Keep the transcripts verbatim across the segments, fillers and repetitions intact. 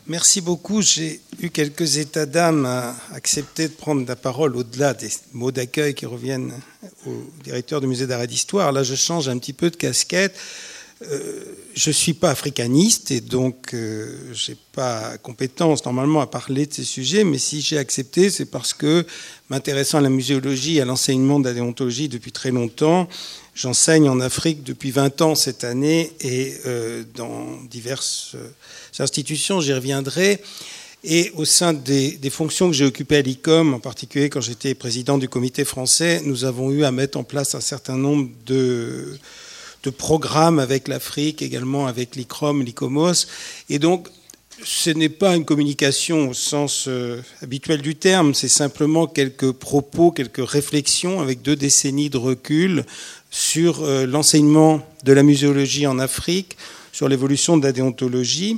Merci beaucoup. J'ai eu quelques états d'âme à accepter de prendre la parole au-delà des mots d'accueil qui reviennent au directeur du musée d'art et d'histoire. Là, je change un petit peu de casquette. Euh, je ne suis pas africaniste et donc euh, je n'ai pas compétence normalement à parler de ces sujets, mais si j'ai accepté, c'est parce que, m'intéressant à la muséologie et à l'enseignement de la déontologie depuis très longtemps, j'enseigne en Afrique depuis vingt ans cette année et euh, dans diverses institutions, j'y reviendrai. Et au sein des, des fonctions que j'ai occupées à l'I C O M, en particulier quand j'étais président du comité français, nous avons eu à mettre en place un certain nombre de, de programmes avec l'Afrique, également avec l'I C R O M, l'ICOMOS. Et donc, ce n'est pas une communication au sens euh, habituel du terme, c'est simplement quelques propos, quelques réflexions avec deux décennies de recul sur euh, l'enseignement de la muséologie en Afrique, sur l'évolution de la déontologie.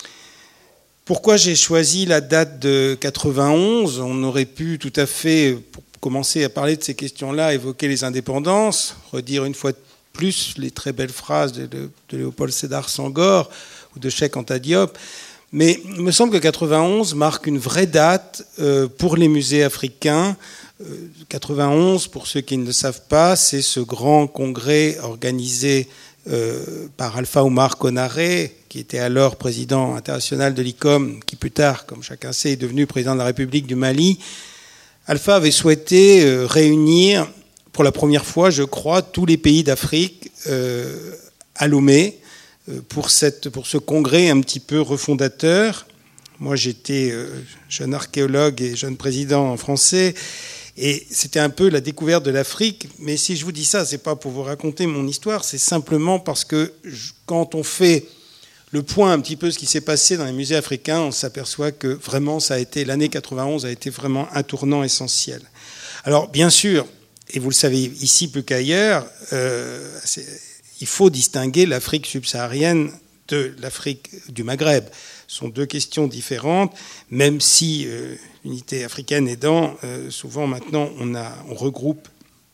Pourquoi j'ai choisi la date de quatre-vingt-onze ? On aurait pu tout à fait, pour commencer à parler de ces questions-là, évoquer les indépendances, redire une fois de plus les très belles phrases de, de, de Léopold Sédar Senghor ou de Cheikh Anta Diop. Mais il me semble que quatre-vingt-onze marque une vraie date euh, pour les musées africains. Euh, quatre-vingt-onze, pour ceux qui ne le savent pas, c'est ce grand congrès organisé euh, par Alpha Oumar Konaré, qui était alors président international de l'I C O M, qui plus tard, comme chacun sait, est devenu président de la République du Mali. Alpha avait souhaité euh, réunir, pour la première fois, je crois, tous les pays d'Afrique euh, à Lomé, Pour, cette, pour ce congrès un petit peu refondateur. Moi, j'étais jeune archéologue et jeune président français, et c'était un peu la découverte de l'Afrique. Mais si je vous dis ça, c'est pas pour vous raconter mon histoire, c'est simplement parce que quand on fait le point un petit peu ce qui s'est passé dans les musées africains, on s'aperçoit que vraiment, ça a été, l'année quatre-vingt-onze a été vraiment un tournant essentiel. Alors, bien sûr, et vous le savez ici plus qu'ailleurs, euh, c'est, il faut distinguer l'Afrique subsaharienne de l'Afrique du Maghreb. Ce sont deux questions différentes, même si euh, l'unité africaine aidant, euh, souvent maintenant on, a, on regroupe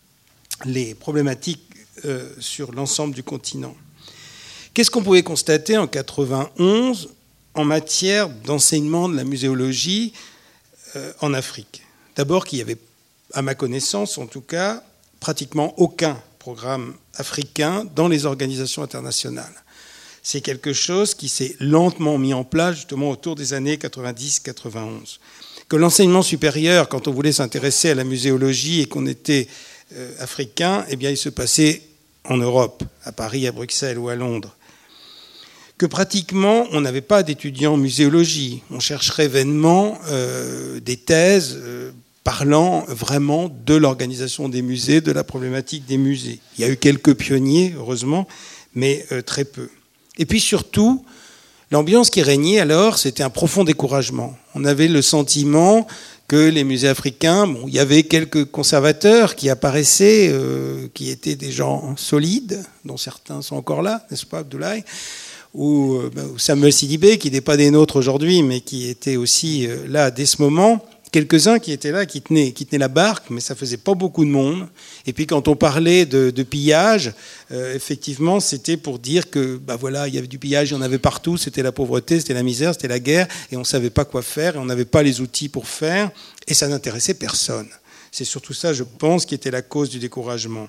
les problématiques euh, sur l'ensemble du continent. Qu'est-ce qu'on pouvait constater en quatre-vingt-onze en matière d'enseignement de la muséologie euh, en Afrique ? D'abord qu'il y avait, à ma connaissance en tout cas, pratiquement aucun programme africain dans les organisations internationales. C'est quelque chose qui s'est lentement mis en place justement autour des années quatre-vingt-dix quatre-vingt-onze. Que l'enseignement supérieur, quand on voulait s'intéresser à la muséologie et qu'on était euh, africain, eh bien il se passait en Europe, à Paris, à Bruxelles ou à Londres. Que pratiquement on n'avait pas d'étudiants en muséologie. On chercherait vainement euh, des thèses euh, parlant vraiment de l'organisation des musées, de la problématique des musées. Il y a eu quelques pionniers, heureusement, mais euh, très peu. Et puis surtout, l'ambiance qui régnait alors, c'était un profond découragement. On avait le sentiment que les musées africains, bon, il y avait quelques conservateurs qui apparaissaient, euh, qui étaient des gens solides, dont certains sont encore là, n'est-ce pas, Abdoulaye ? Ou, euh, ou Samuel Sidibé, qui n'est pas des nôtres aujourd'hui, mais qui était aussi euh, là dès ce moment. Quelques-uns qui étaient là, qui tenaient, qui tenaient la barque, mais ça faisait pas beaucoup de monde. Et puis quand on parlait de, de pillage, euh, effectivement, c'était pour dire que, bah voilà, il y avait du pillage, il y en avait partout, c'était la pauvreté, c'était la misère, c'était la guerre, et on savait pas quoi faire, et on n'avait pas les outils pour faire, et ça n'intéressait personne. C'est surtout ça, je pense, qui était la cause du découragement.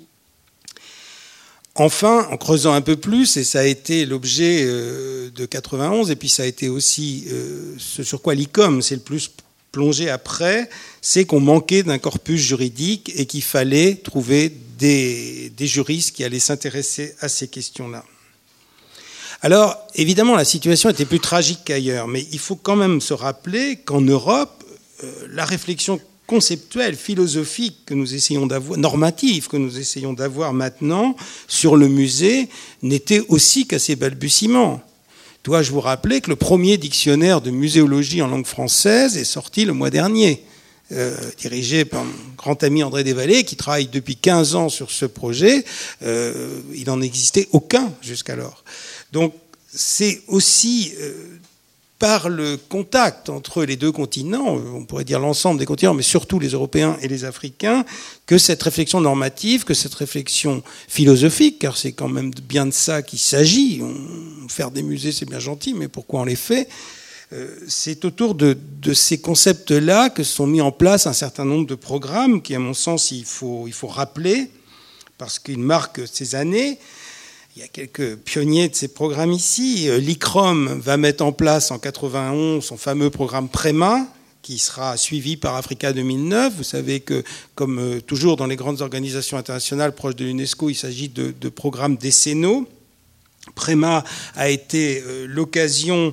Enfin, en creusant un peu plus, et ça a été l'objet euh, de quatre-vingt-onze, et puis ça a été aussi euh, ce sur quoi l'I C O M c'est le plus plongé après, c'est qu'on manquait d'un corpus juridique et qu'il fallait trouver des, des juristes qui allaient s'intéresser à ces questions-là. Alors, évidemment, la situation était plus tragique qu'ailleurs, mais il faut quand même se rappeler qu'en Europe, euh, la réflexion conceptuelle, philosophique que nous essayons d'avoir, normative que nous essayons d'avoir maintenant sur le musée, n'était aussi qu'à ses balbutiements. Dois-je vous rappeler que le premier dictionnaire de muséologie en langue française est sorti le mois dernier, euh, dirigé par mon grand ami André Desvallées, qui travaille depuis quinze ans sur ce projet. Euh, il n'en existait aucun jusqu'alors. Donc c'est aussi euh, par le contact entre les deux continents, on pourrait dire l'ensemble des continents, mais surtout les Européens et les Africains, que cette réflexion normative, que cette réflexion philosophique, car c'est quand même bien de ça qu'il s'agit. On, faire des musées, c'est bien gentil, mais pourquoi on les fait ? Euh, c'est autour de, de ces concepts-là que sont mis en place un certain nombre de programmes qui, à mon sens, il faut, il faut rappeler, parce qu'ils marquent ces années. Il y a quelques pionniers de ces programmes ici. L'I C R O M va mettre en place en quatre-vingt-onze son fameux programme PREMA, qui sera suivi par Africa deux mille neuf. Vous savez que, comme toujours dans les grandes organisations internationales proches de l'UNESCO, il s'agit de, de programmes décennaux. PREMA a été l'occasion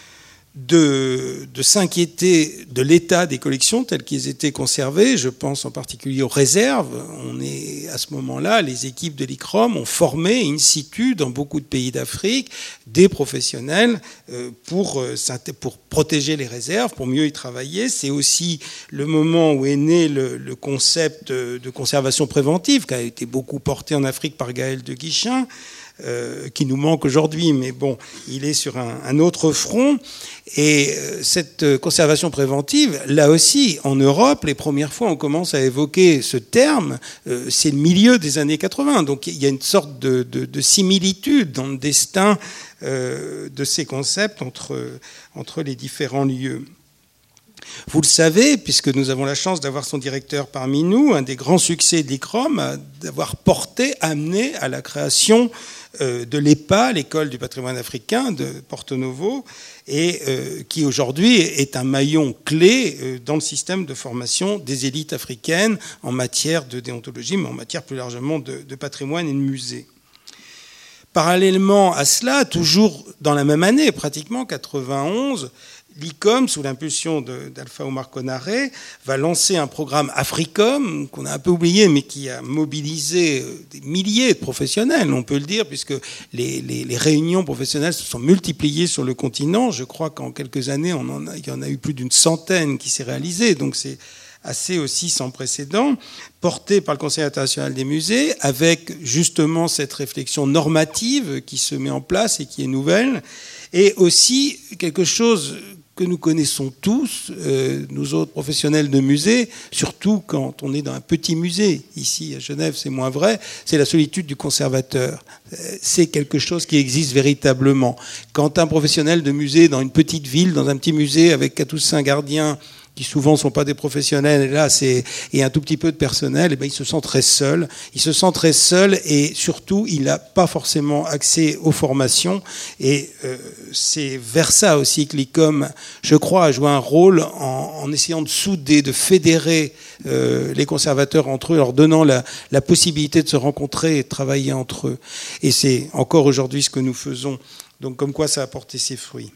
de, de s'inquiéter de l'état des collections telles qu'elles étaient conservées. Je pense en particulier aux réserves. On est, à ce moment-là, les équipes de l'I C R O M ont formé in situ dans beaucoup de pays d'Afrique des professionnels pour, pour protéger les réserves, pour mieux y travailler. C'est aussi le moment où est né le, le concept de conservation préventive qui a été beaucoup porté en Afrique par Gaël de Guichin, Euh, qui nous manque aujourd'hui, mais bon, il est sur un, un autre front. Et euh, cette conservation préventive, là aussi, en Europe, les premières fois on commence à évoquer ce terme, euh, c'est le milieu des années quatre-vingts. Donc il y a une sorte de, de, de similitude dans le destin euh, de ces concepts entre, entre les différents lieux. Vous le savez, puisque nous avons la chance d'avoir son directeur parmi nous, un des grands succès de l'I C R O M, d'avoir porté, amené à la création de l'E P A, l'École du patrimoine africain de Porto Novo, et qui aujourd'hui est un maillon clé dans le système de formation des élites africaines en matière de déontologie, mais en matière plus largement de, de patrimoine et de musée. Parallèlement à cela, toujours dans la même année, pratiquement quatre-vingt-onze, l'I C O M, sous l'impulsion d'Alpha Oumar Konaré, va lancer un programme Africom, qu'on a un peu oublié, mais qui a mobilisé des milliers de professionnels, on peut le dire, puisque les, les, les réunions professionnelles se sont multipliées sur le continent. Je crois qu'en quelques années, on en a, il y en a eu plus d'une centaine qui s'est réalisée, donc c'est assez aussi sans précédent, porté par le Conseil international des musées, avec justement cette réflexion normative qui se met en place et qui est nouvelle, et aussi quelque chose que nous connaissons tous, euh, nous autres professionnels de musée, surtout quand on est dans un petit musée. Ici, à Genève, c'est moins vrai. C'est la solitude du conservateur. C'est quelque chose qui existe véritablement. Quand un professionnel de musée, dans une petite ville, dans un petit musée, avec quatre ou cinq gardiens, qui souvent ne sont pas des professionnels, et là, c'est, et un tout petit peu de personnel, et bien, il se sent très seul. Il se sent très seul, et surtout, il n'a pas forcément accès aux formations. Et euh, c'est vers ça aussi que l'I C O M, je crois, a joué un rôle en, en essayant de souder, de fédérer euh, les conservateurs entre eux, leur donnant la, la possibilité de se rencontrer et de travailler entre eux. Et c'est encore aujourd'hui ce que nous faisons. Donc, comme quoi ça a porté ses fruits.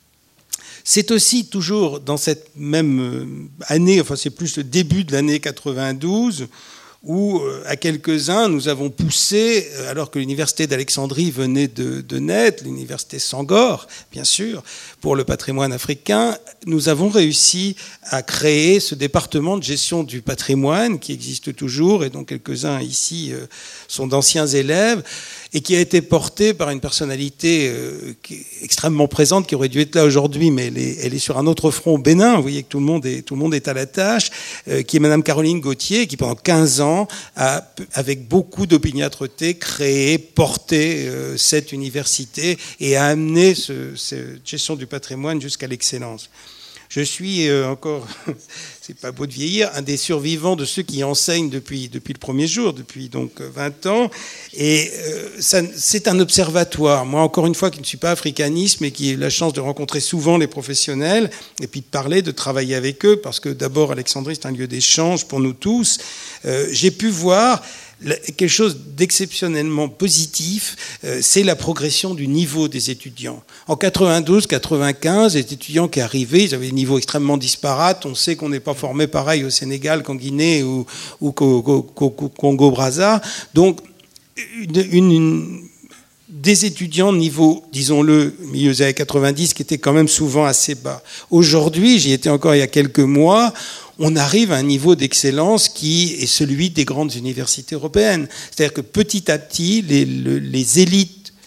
C'est aussi toujours dans cette même année, enfin c'est plus le début de l'année quatre-vingt-douze, où à quelques-uns nous avons poussé, alors que l'université d'Alexandrie venait de, de naître, l'université Sangor, bien sûr, pour le patrimoine africain, nous avons réussi à créer ce département de gestion du patrimoine qui existe toujours, et dont quelques-uns ici sont d'anciens élèves, et qui a été porté par une personnalité euh, qui est extrêmement présente, qui aurait dû être là aujourd'hui, mais elle est, elle est sur un autre front au Bénin. Vous voyez que tout le monde est, tout le monde est à la tâche, euh, qui est Madame Caroline Gauthier, qui pendant quinze ans a, avec beaucoup d'opiniâtreté, créé, porté euh, cette université et a amené ce, cette gestion du patrimoine jusqu'à l'excellence. Je suis euh, encore, c'est pas beau de vieillir, un des survivants de ceux qui enseignent depuis, depuis le premier jour, depuis donc vingt ans. Et euh, ça, c'est un observatoire. Moi, encore une fois, qui ne suis pas africaniste, mais qui ai eu la chance de rencontrer souvent les professionnels, et puis de parler, de travailler avec eux, parce que d'abord, Alexandrie, c'est un lieu d'échange pour nous tous. Euh, j'ai pu voir quelque chose d'exceptionnellement positif, c'est la progression du niveau des étudiants. En quatre-vingt-douze quatre-vingt-quinze, les étudiants qui arrivaient, ils avaient des niveaux extrêmement disparates. On sait qu'on n'est pas formé pareil au Sénégal qu'en Guinée ou, ou qu'au Congo-Brazza. Donc, une, une, une, des étudiants de niveau, disons-le, milieu des années quatre-vingt-dix, qui étaient quand même souvent assez bas. Aujourd'hui, j'y étais encore il y a quelques mois, on arrive à un niveau d'excellence qui est celui des grandes universités européennes. C'est-à-dire que petit à petit, les, les élites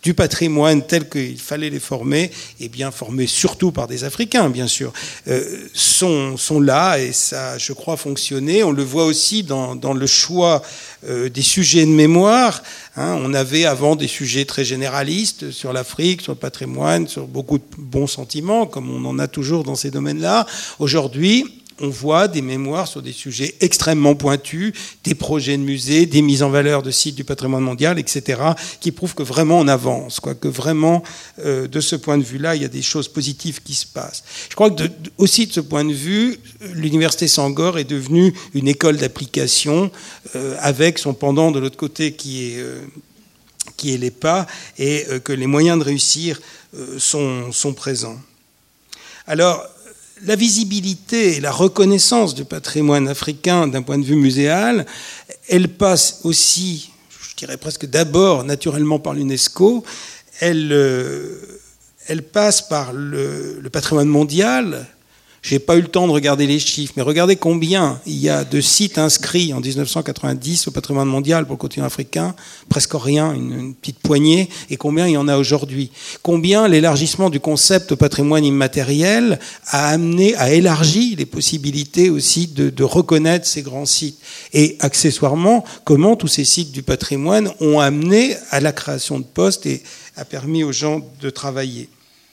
du patrimoine tel qu'il fallait les former, et bien formés surtout par des Africains, bien sûr, euh, sont, sont là, et ça, je crois, fonctionner. On le voit aussi dans, dans le choix euh, des sujets de mémoire. Hein, on avait avant des sujets très généralistes sur l'Afrique, sur le patrimoine, sur beaucoup de bons sentiments, comme on en a toujours dans ces domaines-là. Aujourd'hui, on voit des mémoires sur des sujets extrêmement pointus, des projets de musées, des mises en valeur de sites du patrimoine mondial, et cetera, qui prouvent que vraiment on avance, quoi, que vraiment, euh, de ce point de vue-là, il y a des choses positives qui se passent. Je crois que de, de, aussi de ce point de vue, l'Université Senghor est devenue une école d'application, euh, avec son pendant de l'autre côté qui est, euh, qui est l'E P A, et euh, que les moyens de réussir euh, sont, sont présents. Alors, la visibilité et la reconnaissance du patrimoine africain d'un point de vue muséal, elle passe aussi, je dirais presque d'abord, naturellement par l'UNESCO. Elle, euh, elle passe par le, le patrimoine mondial. Je n'ai pas eu le temps de regarder les chiffres, mais regardez combien il y a de sites inscrits en dix-neuf cent quatre-vingt-dix au patrimoine mondial pour le continent africain, presque rien, une, une petite poignée, et combien il y en a aujourd'hui. Combien l'élargissement du concept au patrimoine immatériel a amené, a élargi les possibilités aussi de, de reconnaître ces grands sites. Et accessoirement, comment tous ces sites du patrimoine ont amené à la création de postes et a permis aux gens de travailler.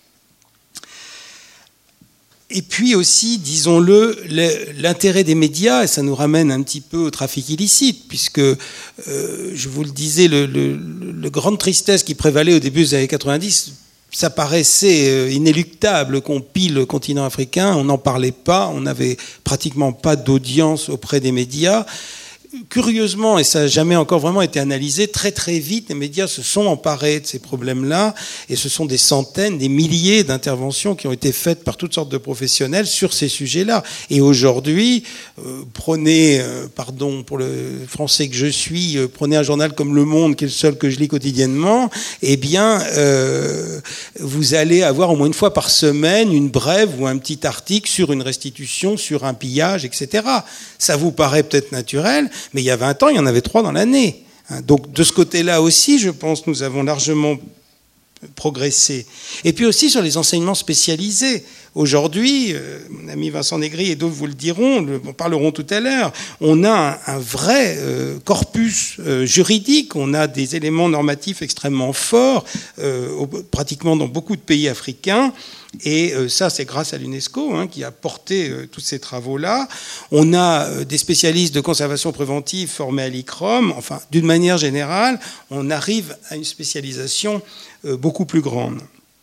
Et puis aussi, disons-le, l'intérêt des médias, et ça nous ramène un petit peu au trafic illicite, puisque, euh, je vous le disais, le, le, le grande tristesse qui prévalait au début des années quatre-vingt-dix, ça paraissait inéluctable qu'on pille le continent africain, on n'en parlait pas, on n'avait pratiquement pas d'audience auprès des médias. Curieusement, et ça n'a jamais encore vraiment été analysé, très très vite, les médias se sont emparés de ces problèmes-là, et ce sont des centaines, des milliers d'interventions qui ont été faites par toutes sortes de professionnels sur ces sujets-là. Et aujourd'hui, euh, prenez, euh, pardon pour le français que je suis, euh, prenez un journal comme Le Monde, qui est le seul que je lis quotidiennement, eh bien, euh, vous allez avoir au moins une fois par semaine une brève ou un petit article sur une restitution, sur un pillage, et cetera. Ça vous paraît peut-être naturel, mais il y a vingt ans, il y en avait trois dans l'année. Donc de ce côté-là aussi, je pense, nous avons largement progressé. Et puis aussi sur les enseignements spécialisés. Aujourd'hui, euh, mon ami Vincent Négri et d'autres vous le diront, le, parleront tout à l'heure, on a un, un vrai euh, corpus euh, juridique, on a des éléments normatifs extrêmement forts, euh, au, pratiquement dans beaucoup de pays africains. Et euh, ça, c'est grâce à l'UNESCO hein, qui a porté euh, tous ces travaux-là. On a euh, des spécialistes de conservation préventive formés à l'I C R O M. Enfin, d'une manière générale, on arrive à une spécialisation euh, beaucoup plus grande.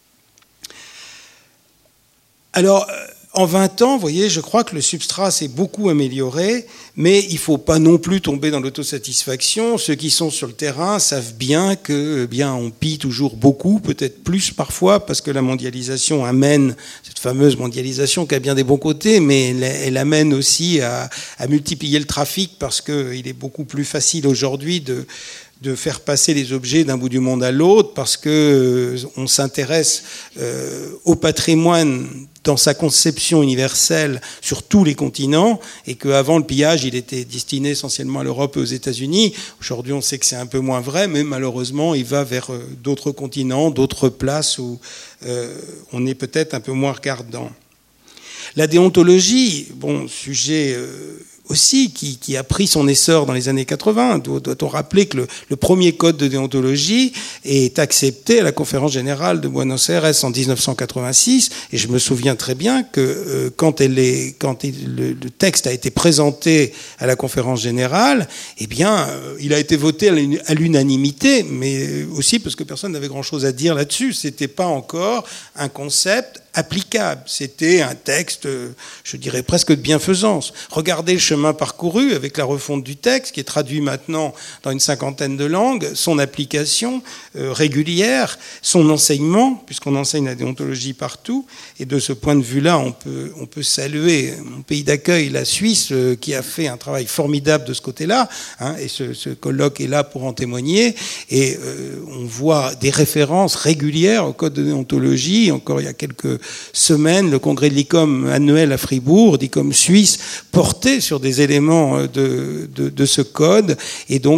Alors, en vingt ans, vous voyez, je crois que le substrat s'est beaucoup amélioré, mais il ne faut pas non plus tomber dans l'autosatisfaction. Ceux qui sont sur le terrain savent bien que, eh bien, on pille toujours beaucoup, peut-être plus parfois, parce que la mondialisation amène, cette fameuse mondialisation qui a bien des bons côtés, mais elle, elle amène aussi à, à multiplier le trafic, parce qu'il est beaucoup plus facile aujourd'hui de... de faire passer les objets d'un bout du monde à l'autre, parce que euh, on s'intéresse euh, au patrimoine dans sa conception universelle sur tous les continents, et qu'avant le pillage, il était destiné essentiellement à l'Europe et aux États-Unis. Aujourd'hui, on sait que c'est un peu moins vrai, mais malheureusement, il va vers euh, d'autres continents, d'autres places où euh, on est peut-être un peu moins regardant. La déontologie, bon, sujet... Euh, aussi, qui, qui a pris son essor dans les années quatre-vingts. Doit-on rappeler que le, le premier code de déontologie est accepté à la conférence générale de Buenos Aires en dix-neuf cent quatre-vingt-six, et je me souviens très bien que euh, quand, elle est, quand il, le, le texte a été présenté à la conférence générale, eh bien, euh, il a été voté à l'unanimité, mais aussi parce que personne n'avait grand-chose à dire là-dessus. C'était pas encore un concept applicable. C'était un texte, je dirais presque de bienfaisance. Regardez le chemin parcouru avec la refonte du texte, qui est traduit maintenant dans une cinquantaine de langues, son application euh, régulière, son enseignement, puisqu'on enseigne la déontologie partout. Et de ce point de vue-là, on peut, on peut saluer mon pays d'accueil, la Suisse, euh, qui a fait un travail formidable de ce côté-là, hein, et ce, ce colloque est là pour en témoigner. Et euh, on voit des références régulières au code de déontologie. Encore il y a quelques semaines, le congrès de l'I C O M annuel à Fribourg, d'I C O M Suisse, portait sur des éléments de, de, de ce code. Et donc,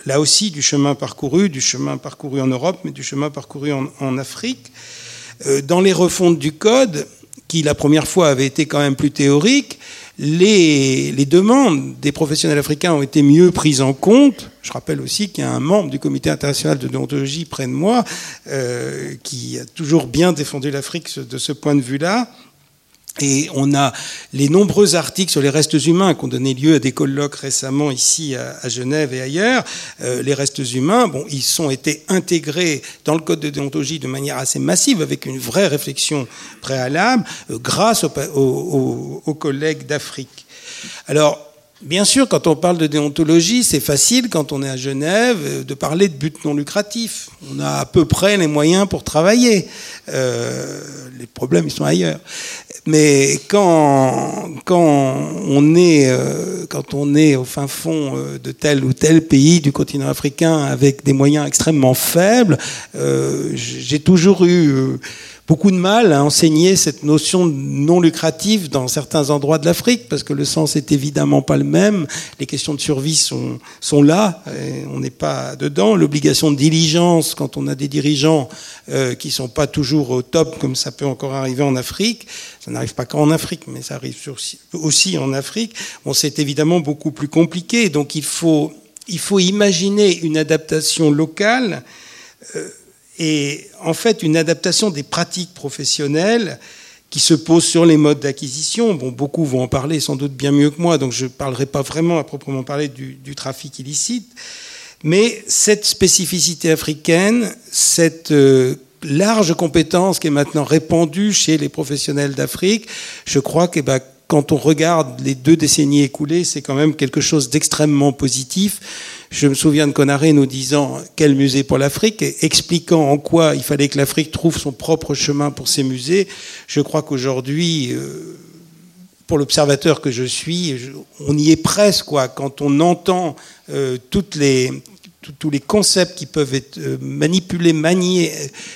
là aussi du chemin parcouru, du chemin parcouru en Europe, mais du chemin parcouru en, en Afrique. Euh, dans les refontes du code, qui la première fois avaient été quand même plus théoriques, les, les demandes des professionnels africains ont été mieux prises en compte. Je rappelle aussi qu'il y a un membre du comité international de déontologie près de moi euh, qui a toujours bien défendu l'Afrique de ce point de vue-là. Et on a les nombreux articles sur les restes humains qui ont donné lieu à des colloques récemment ici à, à Genève et ailleurs. Euh, les restes humains, bon, ils ont été intégrés dans le code de déontologie de manière assez massive, avec une vraie réflexion préalable, euh, grâce aux, aux, aux collègues d'Afrique. Alors, bien sûr, quand on parle de déontologie, c'est facile, quand on est à Genève, de parler de but non lucratif. On a à peu près les moyens pour travailler. Euh, les problèmes, ils sont ailleurs. Mais quand, quand, on est, euh, quand on est au fin fond de tel ou tel pays du continent africain avec des moyens extrêmement faibles, euh, j'ai toujours eu... Euh, beaucoup de mal à enseigner cette notion non lucrative dans certains endroits de l'Afrique, parce que le sens est évidemment pas le même. Les questions de survie sont, sont là, et on n'est pas dedans. L'obligation de diligence, quand on a des dirigeants euh, qui sont pas toujours au top, comme ça peut encore arriver en Afrique, ça n'arrive pas qu'en Afrique, mais ça arrive aussi en Afrique, bon, c'est évidemment beaucoup plus compliqué. Donc il faut, il faut imaginer une adaptation locale, euh, et en fait une adaptation des pratiques professionnelles qui se posent sur les modes d'acquisition. Bon, beaucoup vont en parler sans doute bien mieux que moi, donc je ne parlerai pas vraiment à proprement parler du, du trafic illicite. Mais cette spécificité africaine, cette euh, large compétence qui est maintenant répandue chez les professionnels d'Afrique, je crois que bah, quand on regarde les deux décennies écoulées, c'est quand même quelque chose d'extrêmement positif. Je me souviens de Konaré nous disant « Quel musée pour l'Afrique ?» et expliquant en quoi il fallait que l'Afrique trouve son propre chemin pour ses musées. Je crois qu'aujourd'hui, euh, pour l'observateur que je suis, je, on y est presque, quoi, quand on entend euh, toutes les... tous les concepts qui peuvent être manipulés, maniés,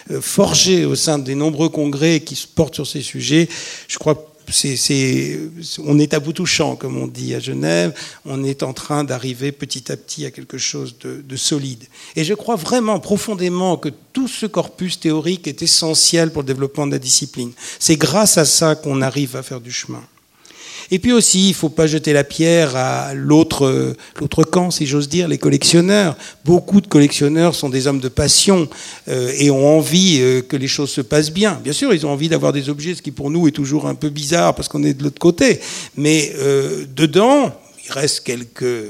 forgés au sein des nombreux congrès qui se portent sur ces sujets, je crois que c'est, c'est, on est à bout touchant, comme on dit à Genève. On est en train d'arriver petit à petit à quelque chose de, de solide. Et je crois vraiment profondément que tout ce corpus théorique est essentiel pour le développement de la discipline. C'est grâce à ça qu'on arrive à faire du chemin. Et puis aussi, il ne faut pas jeter la pierre à l'autre, l'autre camp, si j'ose dire, les collectionneurs. Beaucoup de collectionneurs sont des hommes de passion euh, et ont envie euh, que les choses se passent bien. Bien sûr, ils ont envie d'avoir des objets, ce qui pour nous est toujours un peu bizarre parce qu'on est de l'autre côté. Mais euh, dedans, il reste quelques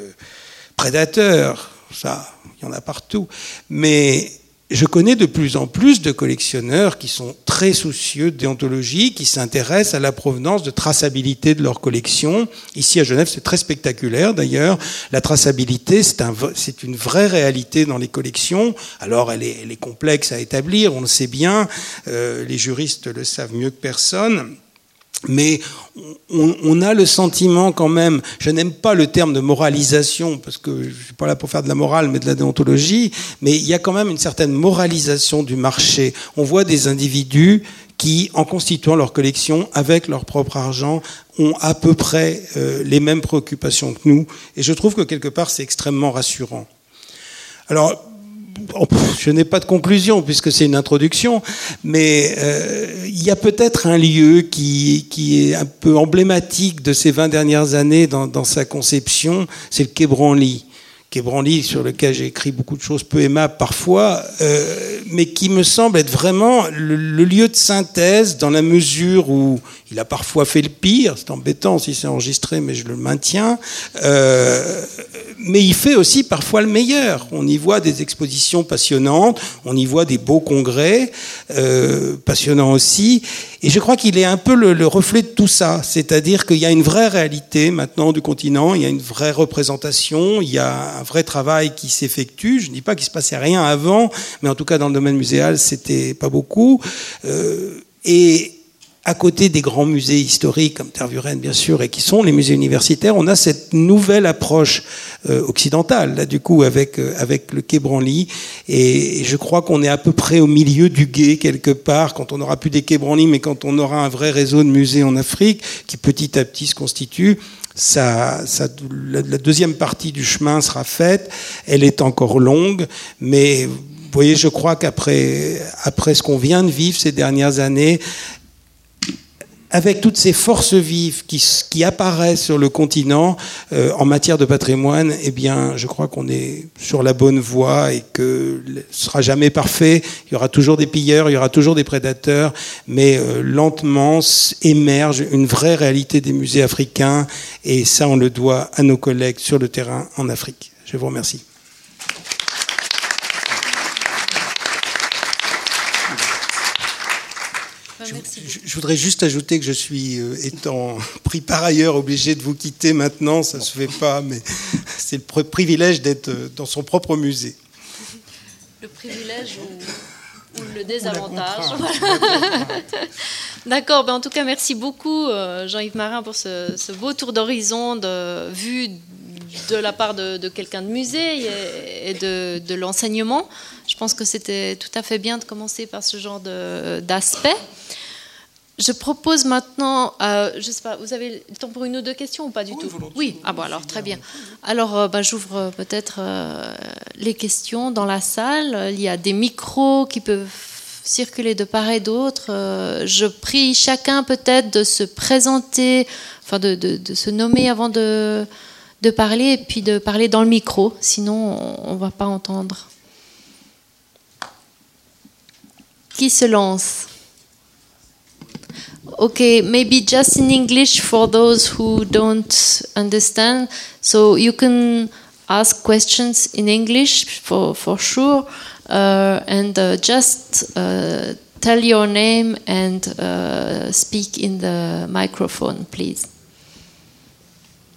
prédateurs. Ça, il y en a partout. Mais... je connais de plus en plus de collectionneurs qui sont très soucieux de déontologie, qui s'intéressent à la provenance, de traçabilité de leur collection. Ici à Genève, c'est très spectaculaire d'ailleurs. La traçabilité, c'est, un, c'est une vraie réalité dans les collections. Alors elle est, elle est complexe à établir, on le sait bien. Euh, les juristes le savent mieux que personne. Mais on, on a le sentiment quand même, je n'aime pas le terme de moralisation, parce que je ne suis pas là pour faire de la morale, mais de la déontologie, mais il y a quand même une certaine moralisation du marché. On voit des individus qui, en constituant leur collection avec leur propre argent, ont à peu près euh, les mêmes préoccupations que nous. Et je trouve que quelque part, c'est extrêmement rassurant. Alors, je n'ai pas de conclusion puisque c'est une introduction, mais euh, il y a peut-être un lieu qui, qui est un peu emblématique de ces vingt dernières années dans, dans sa conception, c'est le Quai Branly. Quai Branly, sur lequel j'ai écrit beaucoup de choses peu aimables parfois, euh, mais qui me semble être vraiment le, le lieu de synthèse dans la mesure où il a parfois fait le pire, c'est embêtant si c'est enregistré, mais je le maintiens, euh, mais il fait aussi parfois le meilleur. On y voit des expositions passionnantes, on y voit des beaux congrès, euh, passionnants aussi, et je crois qu'il est un peu le, le reflet de tout ça, c'est-à-dire qu'il y a une vraie réalité maintenant du continent, il y a une vraie représentation, il y a un vrai travail qui s'effectue. Je ne dis pas qu'il se passait rien avant, mais en tout cas dans le domaine muséal, c'était pas beaucoup. Euh, et à côté des grands musées historiques comme Tervuren, bien sûr, et qui sont les musées universitaires, on a cette nouvelle approche euh, occidentale, là, du coup, avec, euh, avec le Quai Branly. Et je crois qu'on est à peu près au milieu du gué, quelque part, quand on n'aura plus des Quais Branly, mais quand on aura un vrai réseau de musées en Afrique, qui petit à petit se constitue. ça, ça, la, la deuxième partie du chemin sera faite. Elle est encore longue, mais vous voyez, je crois qu'après après ce qu'on vient de vivre ces dernières années, avec toutes ces forces vives qui, qui apparaissent sur le continent euh, en matière de patrimoine, eh bien, je crois qu'on est sur la bonne voie et que ce sera jamais parfait. Il y aura toujours des pilleurs, il y aura toujours des prédateurs, mais euh, lentement émerge une vraie réalité des musées africains, et ça, on le doit à nos collègues sur le terrain en Afrique. Je vous remercie. Je, je voudrais juste ajouter que je suis, euh, étant pris par ailleurs, obligé de vous quitter maintenant. Ça ne se fait pas, mais c'est le pr- privilège d'être dans son propre musée. Le privilège ou, ou le désavantage. Voilà. D'accord, ben en tout cas, merci beaucoup Jean-Yves Marin pour ce, ce beau tour d'horizon de, vu de la part de, de quelqu'un de musée et, et de, de l'enseignement. Je pense que c'était tout à fait bien de commencer par ce genre de, d'aspect. Je propose maintenant, euh, je sais pas, vous avez le temps pour une ou deux questions ou pas du oui, tout? volontiers. Oui, ah bon, alors très bien. Alors, euh, bah, j'ouvre peut-être euh, les questions dans la salle. Il y a des micros qui peuvent circuler de part et d'autre. Euh, je prie chacun peut-être de se présenter, enfin de, de, de se nommer avant de, de parler, et puis de parler dans le micro, sinon on ne va pas entendre. Qui se lance? Okay, maybe just in English for those who don't understand. So you can ask questions in English for, for sure, uh, and uh, just uh, tell your name and uh, speak in the microphone, please.